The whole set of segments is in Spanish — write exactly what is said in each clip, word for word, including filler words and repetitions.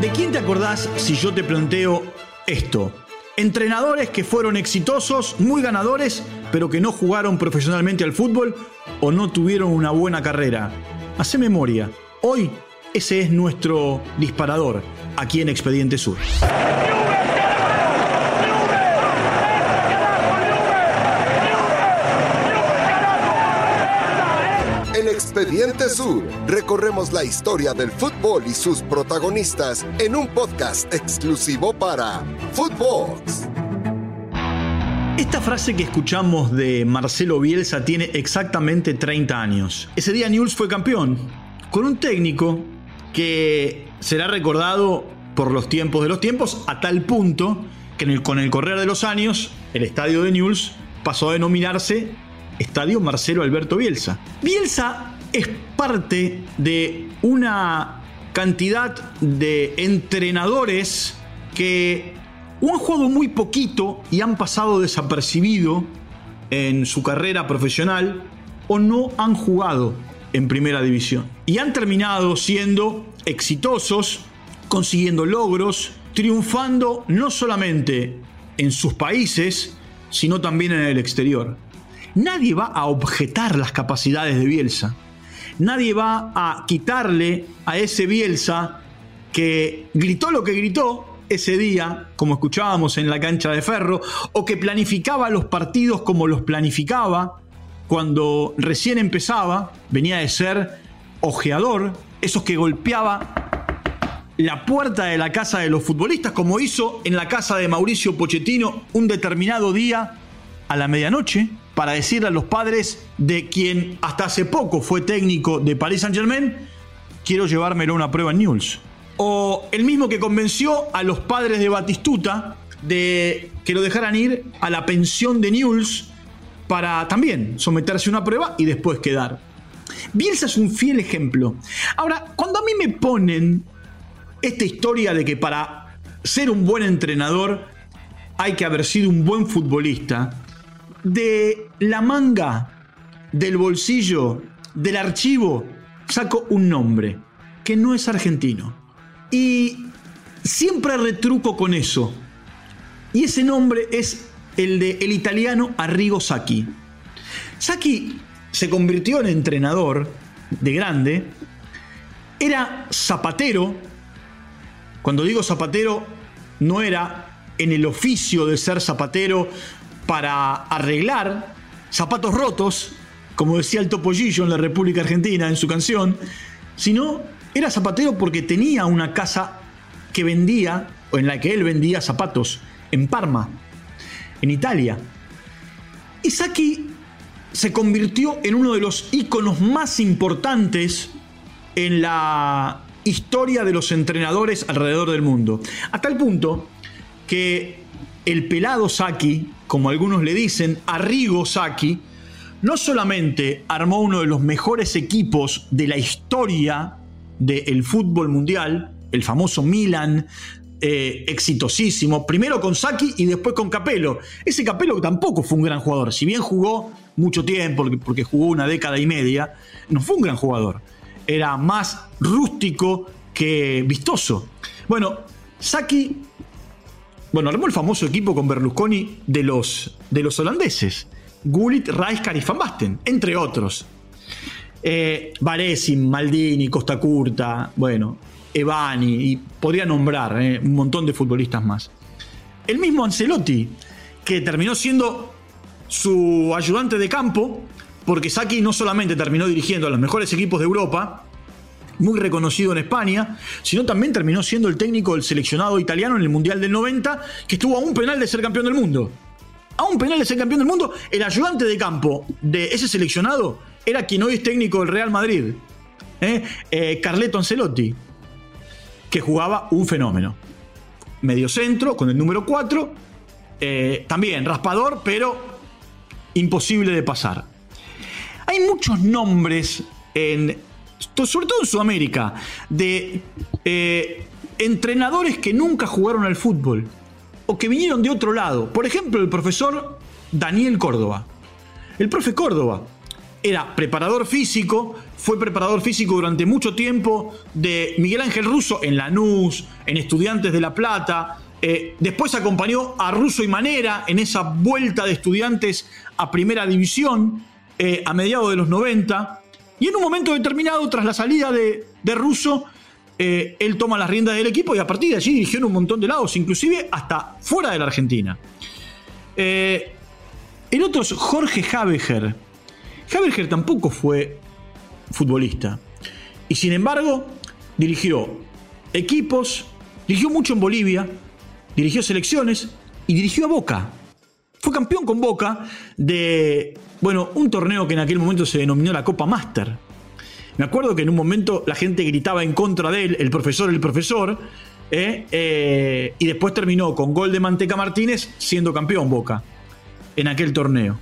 ¿De quién te acordás si yo te planteo esto? Entrenadores que fueron exitosos, muy ganadores, pero que no jugaron profesionalmente al fútbol o no tuvieron una buena carrera. Hacé memoria. Hoy ese es nuestro disparador aquí en Expediente Sur. En Expediente Sur recorremos la historia del fútbol y sus protagonistas en un podcast exclusivo para Footbox. Esta frase que escuchamos de Marcelo Bielsa tiene exactamente treinta años. Ese día Newell's fue campeón con un técnico que será recordado por los tiempos de los tiempos, a tal punto que en el, con el correr de los años el estadio de Newell's pasó a denominarse Estadio Marcelo Alberto Bielsa. Bielsa es parte de una cantidad de entrenadores que o han jugado muy poquito y han pasado desapercibido en su carrera profesional, o no han jugado en primera división y han terminado siendo exitosos, consiguiendo logros, triunfando no solamente en sus países, sino también en el exterior. Nadie va a objetar las capacidades de Bielsa. Nadie va a quitarle a ese Bielsa que gritó lo que gritó ese día, como escuchábamos en la cancha de Ferro, o que planificaba los partidos como los planificaba cuando recién empezaba. Venía de ser ojeador, esos que golpeaba la puerta de la casa de los futbolistas, como hizo en la casa de Mauricio Pochettino un determinado día a la medianoche, para decirle a los padres de quien hasta hace poco fue técnico de Paris Saint-Germain: quiero llevármelo a una prueba en Newell's. O el mismo que convenció a los padres de Batistuta de que lo dejaran ir a la pensión de Newell's para también someterse a una prueba y después quedar. Bielsa es un fiel ejemplo. Ahora, cuando a mí me ponen esta historia de que para ser un buen entrenador hay que haber sido un buen futbolista, de la manga, del bolsillo, del archivo, saco un nombre que no es argentino. Y siempre retruco con eso. Y ese nombre es el de el italiano Arrigo Sacchi. Sacchi se convirtió en entrenador de grande. Era zapatero. Cuando digo zapatero, no era en el oficio de ser zapatero para arreglar zapatos rotos, como decía el Topollillo en la República Argentina en su canción, sino era zapatero porque tenía una casa que vendía, o en la que él vendía zapatos, en Parma, en Italia. Y Sacchi se convirtió en uno de los íconos más importantes en la historia de los entrenadores alrededor del mundo. A tal punto que el pelado Sacchi, como algunos le dicen, Arrigo Sacchi, no solamente armó uno de los mejores equipos de la historia del fútbol mundial, el famoso Milan, eh, exitosísimo, primero con Sacchi y después con Capello. Ese Capello tampoco fue un gran jugador, si bien jugó mucho tiempo, porque jugó una década y media, no fue un gran jugador. Era más rústico que vistoso. Bueno, Sacchi, bueno, armó el famoso equipo con Berlusconi de los, de los holandeses, Gullit, Rijkaard y Van Basten, entre otros. Eh, Baresi, Maldini, Costa Curta, bueno, Evani, y podría nombrar eh, un montón de futbolistas más. El mismo Ancelotti, que terminó siendo su ayudante de campo, porque Sacchi no solamente terminó dirigiendo a los mejores equipos de Europa, muy reconocido en España, sino también terminó siendo el técnico del seleccionado italiano en el Mundial del noventa, que estuvo a un penal de ser campeón del mundo. A un penal de ser campeón del mundo, el ayudante de campo de ese seleccionado era quien hoy es técnico del Real Madrid, ¿eh? Eh, Carleto Ancelotti, que jugaba un fenómeno. Mediocentro, con el número cuatro, eh, también raspador, pero imposible de pasar. Hay muchos nombres, en, sobre todo en Sudamérica, de eh, entrenadores que nunca jugaron al fútbol o que vinieron de otro lado. Por ejemplo, el profesor Daniel Córdoba. El profe Córdoba era preparador físico, fue preparador físico durante mucho tiempo de Miguel Ángel Russo en Lanús, en Estudiantes de La Plata. Eh, después acompañó a Russo y Manera en esa vuelta de Estudiantes a Primera División eh, a mediados de los noventa. Y en un momento determinado, tras la salida de, de Russo, eh, él toma las riendas del equipo y a partir de allí dirigió en un montón de lados, inclusive hasta fuera de la Argentina. Eh, el otro es Jorge Habeger. Habeger tampoco fue futbolista. Y sin embargo, dirigió equipos, dirigió mucho en Bolivia, dirigió selecciones y dirigió a Boca. Fue campeón con Boca de, bueno, un torneo que en aquel momento se denominó la Copa Master. Me acuerdo que en un momento la gente gritaba en contra de él, el profesor, el profesor, eh, eh, y después terminó con gol de Manteca Martínez siendo campeón Boca en aquel torneo.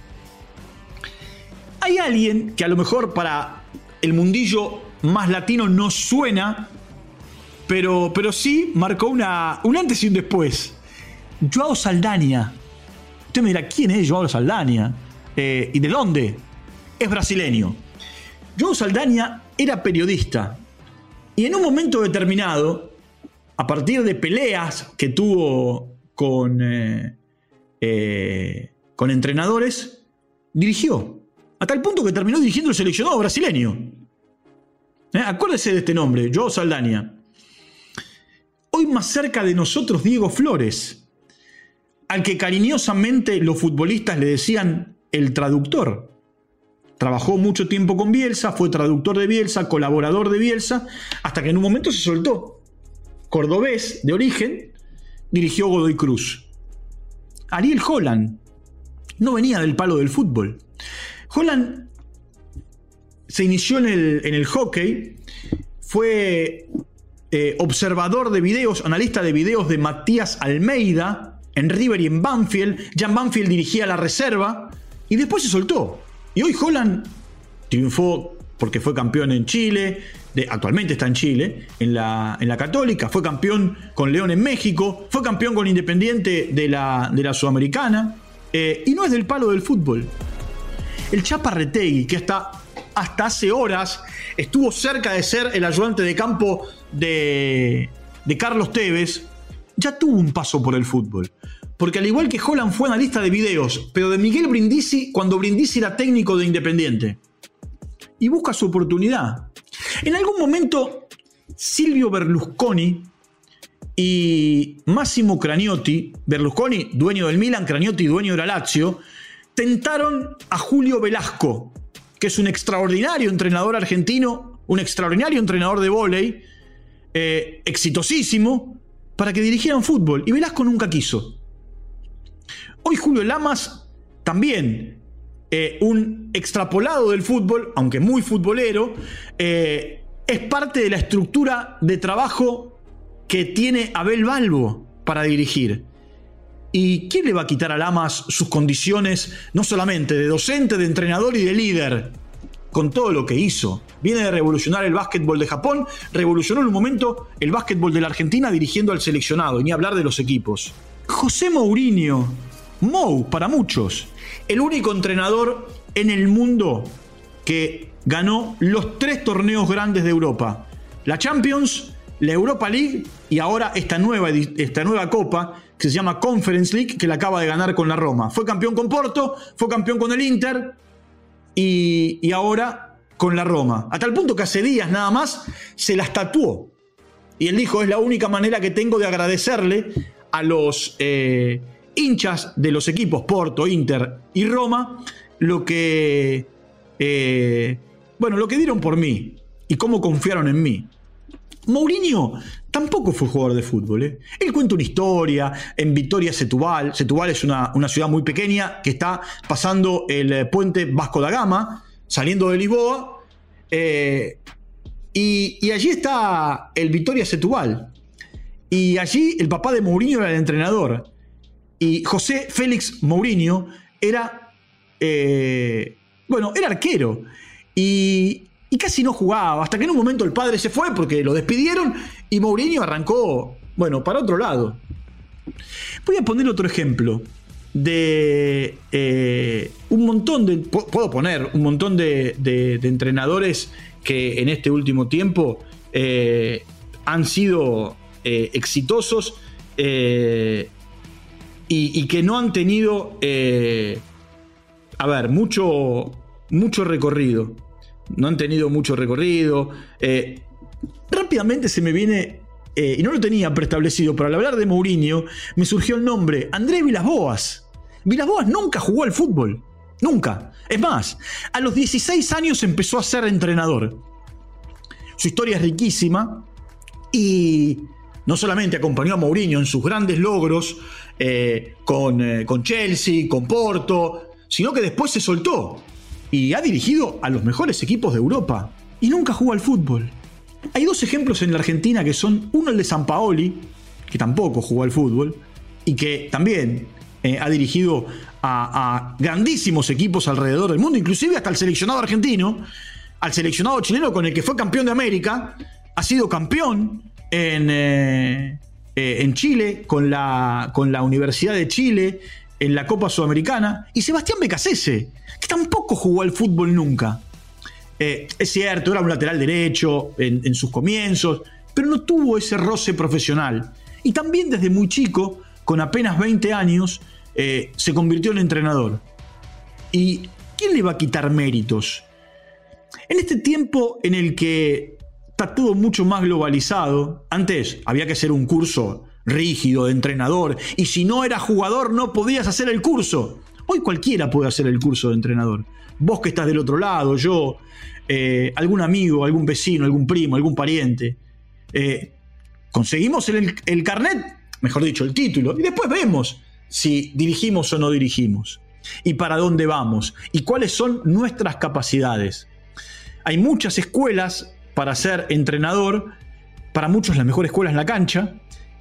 Hay alguien que a lo mejor para el mundillo más latino no suena, pero, pero sí marcó una, un antes y un después. Joao Saldanha. Usted me dirá, ¿quién es Joao Saldanha? Eh, ¿Y de dónde? Es brasileño. Joao Saldanha era periodista y en un momento determinado, a partir de peleas que tuvo con, eh, eh, con entrenadores, dirigió. A tal punto que terminó dirigiendo el seleccionado brasileño. ¿Eh? Acuérdese de este nombre, Joao Saldanha. Hoy más cerca de nosotros, Diego Flores, al que cariñosamente los futbolistas le decían el traductor. Trabajó mucho tiempo con Bielsa, fue traductor de Bielsa, colaborador de Bielsa, hasta que en un momento se soltó. Cordobés de origen, dirigió Godoy Cruz. Ariel Holland no venía del palo del fútbol. Holland se inició en el, en el hockey, fue eh, observador de videos, analista de videos de Matías Almeida en River y en Banfield. Ya en Banfield dirigía la reserva y después se soltó. Y hoy Holland triunfó porque fue campeón en Chile, de, actualmente está en Chile, en la, en la Católica, fue campeón con León en México, fue campeón con Independiente de la, de la Sudamericana, eh, y no es del palo del fútbol. El Chapa Retegui, que hasta, hasta hace horas estuvo cerca de ser el ayudante de campo de, de Carlos Tevez, ya tuvo un paso por el fútbol. Porque al igual que Holland fue analista de videos, pero de Miguel Brindisi cuando Brindisi era técnico de Independiente. Y busca su oportunidad. En algún momento, Silvio Berlusconi y Massimo Cragnotti, Berlusconi, dueño del Milan, Cragnotti, dueño de la Lazio, tentaron a Julio Velasco, que es un extraordinario entrenador argentino, un extraordinario entrenador de vóley, eh, exitosísimo, para que dirigieran fútbol. Y Velasco nunca quiso. Hoy Julio Lamas, también eh, un extrapolado del fútbol, aunque muy futbolero, eh, es parte de la estructura de trabajo que tiene Abel Balbo para dirigir. ¿Y quién le va a quitar a Lamas sus condiciones, no solamente de docente, de entrenador y de líder? Con todo lo que hizo. Viene de revolucionar el básquetbol de Japón, revolucionó en un momento el básquetbol de la Argentina dirigiendo al seleccionado, y ni hablar de los equipos. José Mourinho, Mou para muchos, el único entrenador en el mundo que ganó los tres torneos grandes de Europa. La Champions, la Europa League y ahora esta nueva, esta nueva copa que se llama Conference League, que la acaba de ganar con la Roma. Fue campeón con Porto, fue campeón con el Inter y, y ahora con la Roma. A tal punto que hace días nada más se las tatuó. Y él dijo, es la única manera que tengo de agradecerle a los eh, hinchas de los equipos Porto, Inter y Roma lo que, eh, bueno, lo que dieron por mí y cómo confiaron en mí. Mourinho tampoco fue jugador de fútbol. ¿eh? Él cuenta una historia en Vitoria Setúbal. Setúbal es una, una ciudad muy pequeña que está pasando el puente Vasco da Gama, saliendo de Lisboa, eh, y, y allí está el Vitoria Setúbal. Y allí el papá de Mourinho era el entrenador. Y José Félix Mourinho era, eh, bueno, era arquero. Y, y casi no jugaba, hasta que en un momento el padre se fue porque lo despidieron y Mourinho arrancó, bueno, para otro lado. Voy a poner otro ejemplo. de eh, un montón de, puedo poner un montón de, de, de entrenadores que en este último tiempo eh, han sido eh, exitosos eh, y, y que no han tenido, eh, a ver, mucho, mucho recorrido. No han tenido mucho recorrido. Eh, rápidamente se me viene, eh, y no lo tenía preestablecido, pero al hablar de Mourinho me surgió el nombre, Andrés Villas-Boas. Villas-Boas nunca jugó al fútbol. Nunca. Es más, a los dieciséis años empezó a ser entrenador. Su historia es riquísima y no solamente acompañó a Mourinho en sus grandes logros eh, con, eh, con Chelsea, con Porto, sino que después se soltó y ha dirigido a los mejores equipos de Europa y nunca jugó al fútbol. Hay dos ejemplos en la Argentina que son, uno el de Sampaoli, que tampoco jugó al fútbol y que también eh, ha dirigido a, a grandísimos equipos alrededor del mundo, inclusive hasta el seleccionado argentino, al seleccionado chileno con el que fue campeón de América, ha sido campeón en, eh, eh, en Chile con la, con la Universidad de Chile en la Copa Sudamericana, y Sebastián Becasese, que tampoco jugó al fútbol nunca. Eh, es cierto, era un lateral derecho en, en sus comienzos, pero no tuvo ese roce profesional. Y también desde muy chico, con apenas veinte años, eh, se convirtió en entrenador. ¿Y quién le va a quitar méritos? En este tiempo en el que está todo mucho más globalizado, antes había que hacer un curso rígido de entrenador, y si no eras jugador no podías hacer el curso. Hoy cualquiera puede hacer el curso de entrenador. Vos que estás del otro lado, yo, eh, algún amigo, algún vecino, algún primo, algún pariente. Eh, conseguimos el, el carnet, mejor dicho, el título, y después vemos si dirigimos o no dirigimos, y para dónde vamos, y cuáles son nuestras capacidades. Hay muchas escuelas para ser entrenador, para muchos la mejor escuela es la cancha,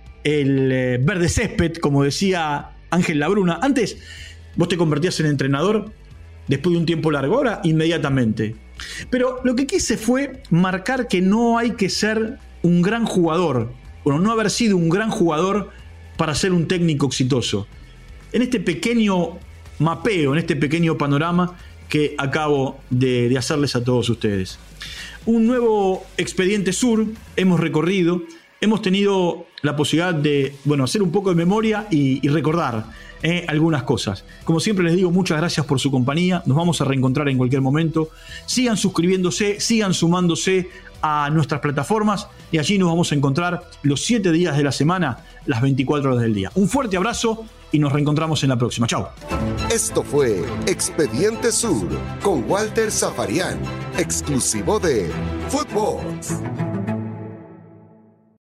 el eh, verde césped, como decía Ángel Labruna. Antes vos te convertías en entrenador después de un tiempo largo, ahora inmediatamente. Pero lo que quise fue marcar que no hay que ser un gran jugador, o no haber sido un gran jugador para ser un técnico exitoso. En este pequeño mapeo, en este pequeño panorama que acabo de, de hacerles a todos ustedes. Un nuevo Expediente Sur hemos recorrido, hemos tenido la posibilidad de, bueno, hacer un poco de memoria y, y recordar eh, algunas cosas. Como siempre les digo, muchas gracias por su compañía. Nos vamos a reencontrar en cualquier momento. Sigan suscribiéndose, sigan sumándose a nuestras plataformas y allí nos vamos a encontrar los siete días de la semana, las veinticuatro horas del día. Un fuerte abrazo y nos reencontramos en la próxima. Chao. Esto fue Expediente Sur con Walter Zafarian, exclusivo de Footballs.